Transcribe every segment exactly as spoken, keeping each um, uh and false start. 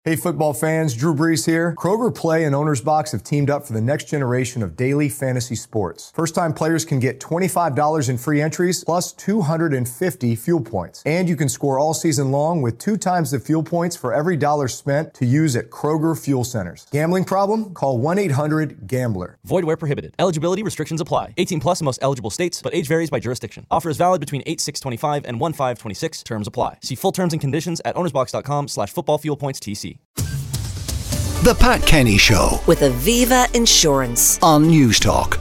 Hey football fans, Drew Brees here. Kroger Play and Owner's Box have teamed up for the next generation of daily fantasy sports. First-time players can get twenty-five dollars in free entries plus two hundred fifty fuel points. And you can score all season long with two times the fuel points for every dollar spent to use at Kroger Fuel Centers. Gambling problem? Call one eight hundred gambler. Void where prohibited. Eligibility restrictions apply. eighteen plus in most eligible states, but age varies by jurisdiction. Offer is valid between eight six twenty-five and one five twenty-six. Terms apply. See full terms and conditions at ownersbox.com slash football fuel points TC. The Pat Kenny Show with Aviva Insurance on News Talk.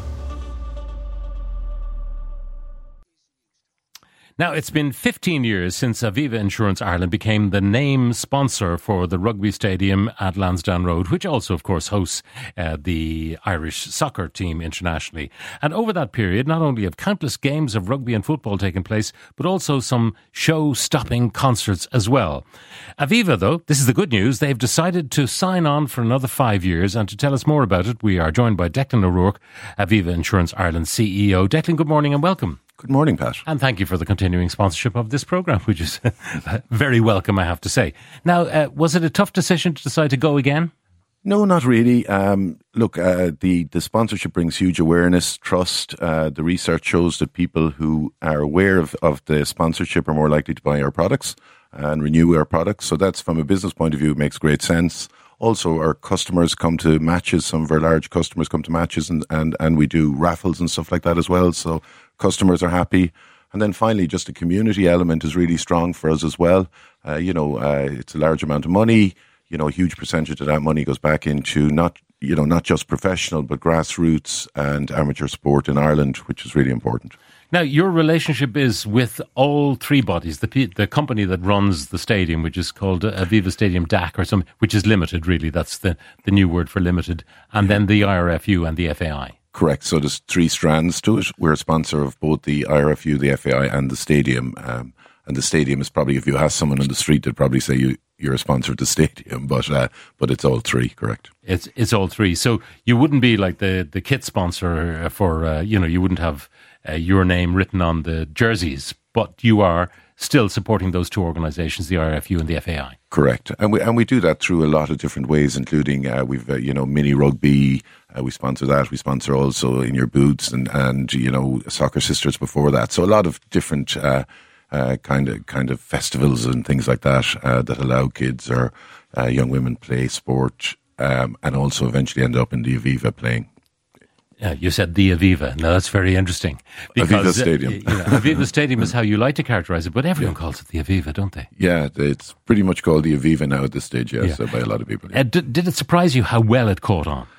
Now, it's been fifteen years since Aviva Insurance Ireland became the name sponsor for the rugby stadium at Lansdowne Road, which also, of course, hosts uh, the Irish soccer team internationally. And over that period, not only have countless games of rugby and football taken place, but also some show-stopping concerts as well. Aviva, though, this is the good news, they've decided to sign on for another five years. And to tell us more about it, we are joined by Declan O'Rourke, Aviva Insurance Ireland C E O. Declan, good morning and welcome. Good morning, Pat. And thank you for the continuing sponsorship of this programme, which is very welcome, I have to say. Now, uh, was it a tough decision to decide to go again? No, not really. Um, look, uh, the, the sponsorship brings huge awareness, trust. Uh, the research shows that people who are aware of, of the sponsorship are more likely to buy our products and renew our products. So that's, from a business point of view, it makes great sense. Also, our customers come to matches. Some of our large customers come to matches, and, and, and we do raffles and stuff like that as well. So customers are happy. And then finally, just the community element is really strong for us as well. Uh, you know, uh, it's a large amount of money. You know, a huge percentage of that money goes back into not, you know, not just professional, but grassroots and amateur sport in Ireland, which is really important. Now, your relationship is with all three bodies, the the company that runs the stadium, which is called Aviva Stadium D A C or something, which is limited, really. That's the, the new word for limited. And then the I R F U and the F A I. Correct. So there's three strands to it. We're a sponsor of both the I R F U, the F A I and the stadium. Um, and the stadium is probably, if you ask someone on the street, they'd probably say you, you're a sponsor of the stadium. But uh, but it's all three, correct? It's it's all three. So you wouldn't be like the, the kit sponsor for, uh, you know, you wouldn't have uh, your name written on the jerseys, but you are still supporting those two organisations, the I R F U and the F A I. Correct, and we and we do that through a lot of different ways, including uh, we've uh, you know mini rugby. Uh, we sponsor that. We sponsor also In Your Boots and and you know Soccer Sisters before that. So a lot of different uh, uh, kind of kind of festivals and things like that uh, that allow kids or uh, young women play sport, um, and also eventually end up in the Aviva playing. Yeah, you said the Aviva. Now that's very interesting. Because, Aviva Stadium. Uh, you know, Aviva Stadium is how you like to characterise it, but everyone yeah. calls it the Aviva, don't they? Yeah, it's pretty much called the Aviva now at this stage, yes, yeah. by a lot of people. Yeah. Uh, did, did it surprise you how well it caught on?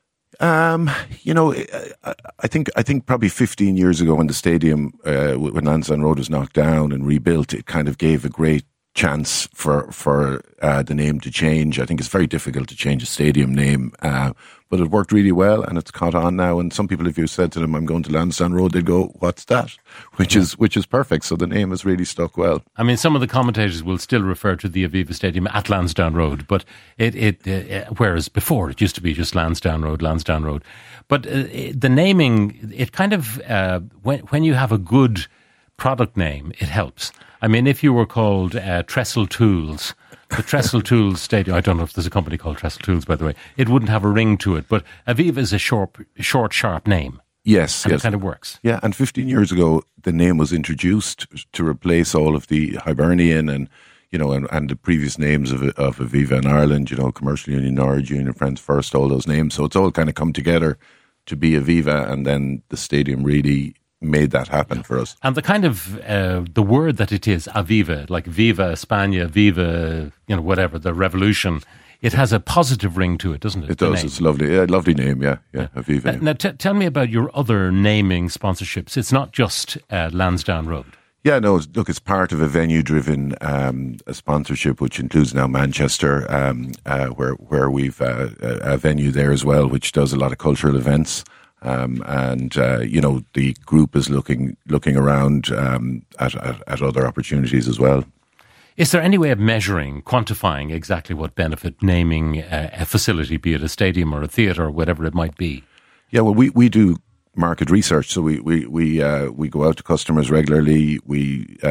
Um, you know, I, I think I think probably fifteen years ago when the stadium, uh, when Lansdowne Road was knocked down and rebuilt, it kind of gave a great chance for for uh, the name to change. I think it's very difficult to change a stadium name, uh, but it worked really well and it's caught on now. And some people, if you said to them, "I'm going to Lansdowne Road," they'd go, "What's that?" Which yeah. is which is perfect. So the name has really stuck well. I mean, some of the commentators will still refer to the Aviva Stadium at Lansdowne Road, but it it uh, whereas before it used to be just Lansdowne Road, Lansdowne Road. But uh, the naming, it kind of uh, when when you have a good product name, it helps. I mean, if you were called uh, Trestle Tools, the Trestle Tools Stadium, I don't know if there's a company called Trestle Tools, by the way, it wouldn't have a ring to it, but Aviva is a short, short sharp name. Yes, and yes. it kind of works. Yeah, and fifteen years ago, the name was introduced to replace all of the Hibernian and, you know, and, and the previous names of of Aviva in Ireland, you know, Commercial Union, Norwich Union, Friends First, all those names. So it's all kind of come together to be Aviva, and then the stadium really made that happen for us. And the kind of, uh, the word that it is, Aviva, like Viva España, Viva, you know, whatever, the revolution, it has a positive ring to it, doesn't it? It does. It's a lovely, yeah, lovely name, yeah, yeah, yeah. Aviva. Uh, now, t- tell me about your other naming sponsorships. It's not just uh, Lansdowne Road. Yeah, no, look, it's part of a venue-driven um, a sponsorship, which includes now Manchester, um, uh, where where we've uh, a, a venue there as well, which does a lot of cultural events. Um, and, uh, you know, the group is looking looking around um, at, at, at other opportunities as well. Is there any way of measuring, quantifying exactly what benefit naming uh, a facility, be it a stadium or a theatre or whatever it might be? Yeah, well, we, we do market research. So we we we, uh, we go out to customers regularly. We uh,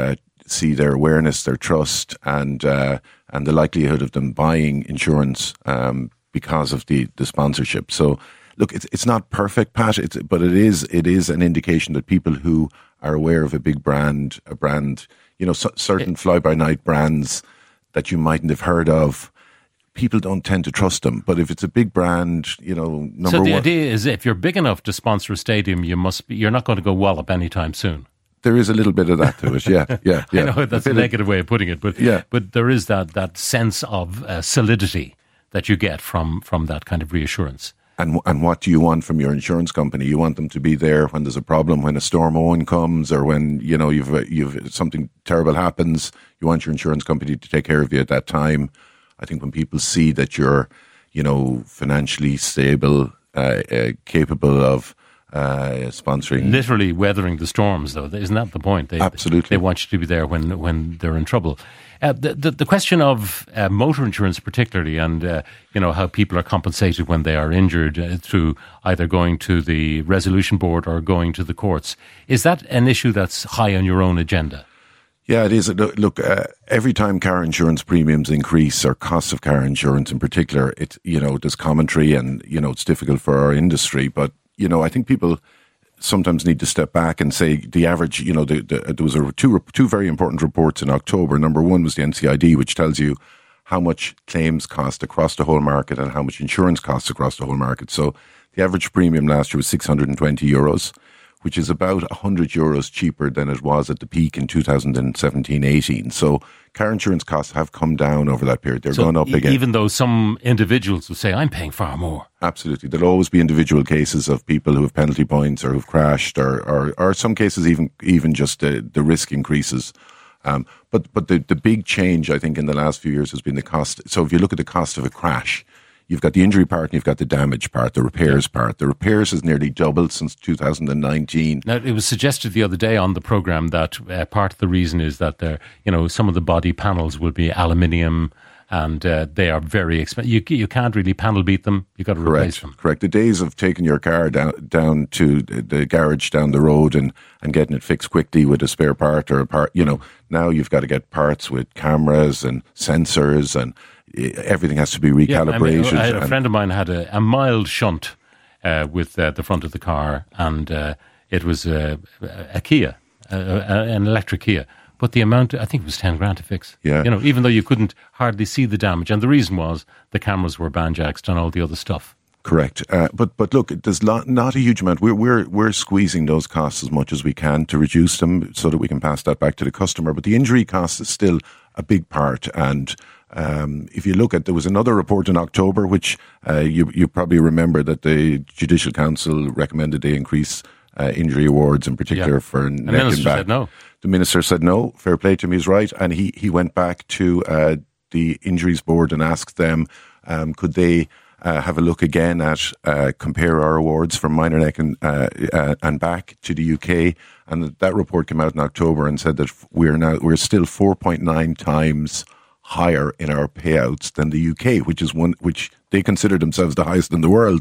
see their awareness, their trust, and uh, and the likelihood of them buying insurance um, because of the, the sponsorship. So, look, it's it's not perfect, Pat, it's, but it is it is an indication that people who are aware of a big brand, a brand, you know, c- certain fly-by-night brands that you mightn't have heard of, people don't tend to trust them. But if it's a big brand, you know, number one. So the one, idea is, if you're big enough to sponsor a stadium, you must be, you're not going to go wallop anytime soon. There is a little bit of that to it, yeah, yeah, yeah. I know that's a, a negative way of putting it, but yeah. but there is that that sense of uh, solidity that you get from from that kind of reassurance. And and what do you want from your insurance company? You want them to be there when there's a problem, when a storm Owen comes, or when you know you've you've something terrible happens. You want your insurance company to take care of you at that time. I think when people see that you're, you know, financially stable, uh, uh, capable of uh, sponsoring, literally weathering the storms, though, isn't that the point? They, Absolutely, they want you to be there when when they're in trouble. Uh, the, the the question of uh, motor insurance, particularly, and uh, you know how people are compensated when they are injured uh, through either going to the resolution board or going to the courts, is that an issue that's high on your own agenda? Yeah, it is. Look, uh, every time car insurance premiums increase, or costs of car insurance in particular, it you know there's commentary, and you know it's difficult for our industry. But you know, I think people sometimes need to step back and say the average, you know, the, the, there was a, two two very important reports in October. Number one was the N C I D, which tells you how much claims cost across the whole market and how much insurance costs across the whole market. So the average premium last year was six hundred twenty euros, which is about one hundred euros cheaper than it was at the peak in two thousand seventeen eighteen. So car insurance costs have come down over that period. They're so going up e- again. Even though some individuals will say, I'm paying far more. Absolutely. There'll always be individual cases of people who have penalty points or who've crashed, or, or, or some cases even even just the, the risk increases. Um, but but the, the big change, I think, in the last few years has been the cost. So if you look at the cost of a crash, you've got the injury part and you've got the damage part, the repairs part. The repairs has nearly doubled since two thousand nineteen. Now, it was suggested the other day on the programme that uh, part of the reason is that there, you know, some of the body panels will be aluminium, and uh, they are very expensive. You, you can't really panel beat them. You've got to replace Correct. them. Correct. The days of taking your car down down to the garage down the road and, and getting it fixed quickly with a spare part or a part, you know, now you've got to get parts with cameras and sensors, and everything has to be recalibrated. Yeah, I mean, a friend of mine had a, a mild shunt uh, with uh, the front of the car, and uh, it was a, a Kia, a, a, an electric Kia. But the amount, I think it was ten grand to fix. Yeah. You know, even though you couldn't hardly see the damage. And the reason was the cameras were banjaxed and all the other stuff. Correct. Uh, but but look, there's not, not a huge amount. We're, we're, we're squeezing those costs as much as we can to reduce them so that we can pass that back to the customer. But the injury cost is still a big part. And um, if you look at, there was another report in October, which uh, you, you probably remember that the Judicial Council recommended they increase uh, injury awards, in particular Yeah. for The neck minister and back. said no. The minister said no. Fair play to him, he's right. And he, he went back to uh, the Injuries Board and asked them, um, could they uh, have a look again at uh, compare our awards from minor neck and, uh, uh, and back to the U K. And that report came out in October and said that we're now we're still four point nine times higher in our payouts than the U K, which is one which they consider themselves the highest in the world.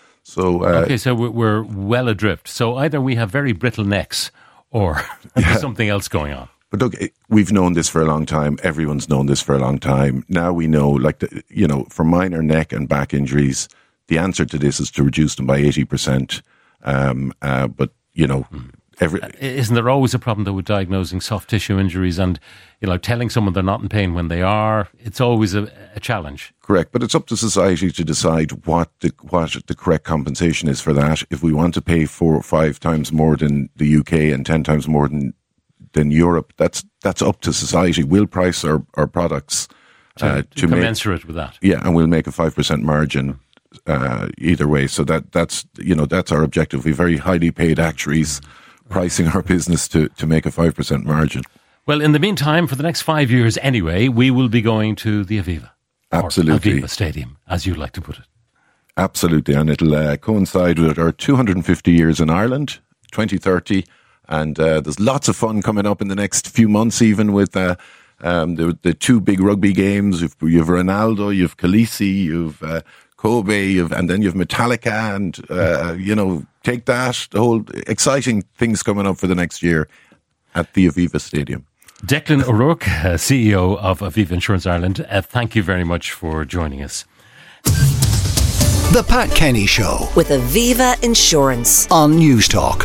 So uh, Okay, so we're, we're well adrift. So either we have very brittle necks, or there's something else going on. But look, we've known this for a long time. Everyone's known this for a long time. Now we know, like, the, you know, for minor neck and back injuries, the answer to this is to reduce them by eighty percent. Um, uh, but, you know, every... Isn't there always a problem, though, with diagnosing soft tissue injuries and, you know, telling someone they're not in pain when they are? It's always a, a challenge. Correct. But it's up to society to decide what the, what the correct compensation is for that. If we want to pay four or five times more than the U K and ten times more than than Europe, that's that's up to society. We'll price our, our products To, uh, to to make, commensurate with that. yeah, and we'll make a five percent margin uh, either way. So that that's you know that's our objective. We have very highly paid actuaries pricing our business to to make a five percent margin. Well, in the meantime, for the next five years anyway, we will be going to the Aviva. Absolutely. Or Aviva Stadium, as you like to put it. Absolutely, and it'll uh, coincide with our two hundred fifty years in Ireland, twenty thirty. And uh, there's lots of fun coming up in the next few months, even with uh, um, the, the two big rugby games. You've, you've Ronaldo, you've Khaleesi, you've uh, Kobe, you've, and then you've Metallica, and, uh, you know, take that. The whole exciting things coming up for the next year at the Aviva Stadium. Declan O'Rourke, uh, C E O of Aviva Insurance Ireland, uh, thank you very much for joining us. The Pat Kenny Show with Aviva Insurance on News Talk.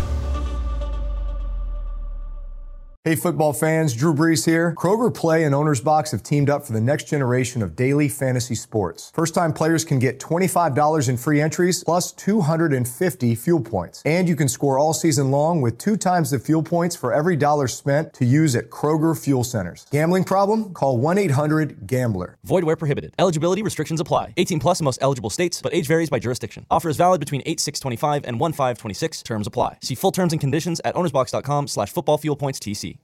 Hey football fans, Drew Brees here. Kroger Play and Owner's Box have teamed up for the next generation of daily fantasy sports. First-time players can get twenty-five dollars in free entries plus two hundred fifty fuel points. And you can score all season long with two times the fuel points for every dollar spent to use at Kroger Fuel Centers. Gambling problem? Call one eight hundred gambler. Void where prohibited. Eligibility restrictions apply. eighteen plus in most eligible states, but age varies by jurisdiction. Offer is valid between eight six twenty-five and one five twenty-six. Terms apply. See full terms and conditions at ownersbox.com slash football fuel points TC.